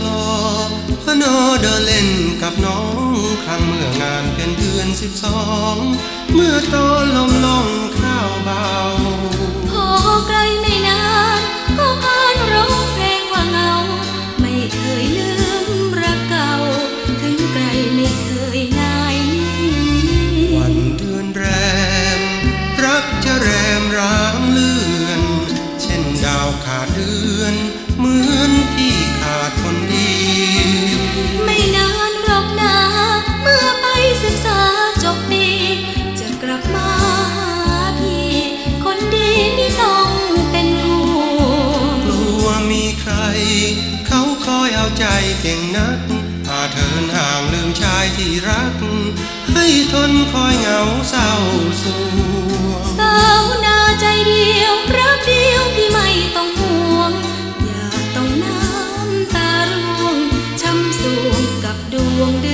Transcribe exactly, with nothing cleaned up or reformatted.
ลอพนอเดินเล่นกับน้องครั้งเมื่องานเป็นเดือนสิบสองเมื่อตอนลมลงข้าวเบาพอไกลไม่นานก็พานร้องเพลงว่าเงาไม่เคยลืมรักเก่าถึงไกลไม่เคยนายนี้วันเดือนแรมรักจะแรมร้างเลื่อนเช่นดาวขาดเดือนเหมือนพี่ขาดคนดีไม่นานหรอกนะเมื่อไปศึกษาจบปีจะกลับมาหาพี่คนดีไม่ต้องเป็นห่วงกลัวมีใครเขาคอยเอาใจเก่งนักอาเทินห่างลืมชายที่รักให้ทนคอยเหงาเศร้าสวงสาวนาใจเดียวรักเดียวพี่ไม่ต้องห่วงอย่าต้องน้ำตาร่วงช้ำสวงกับดวงเดื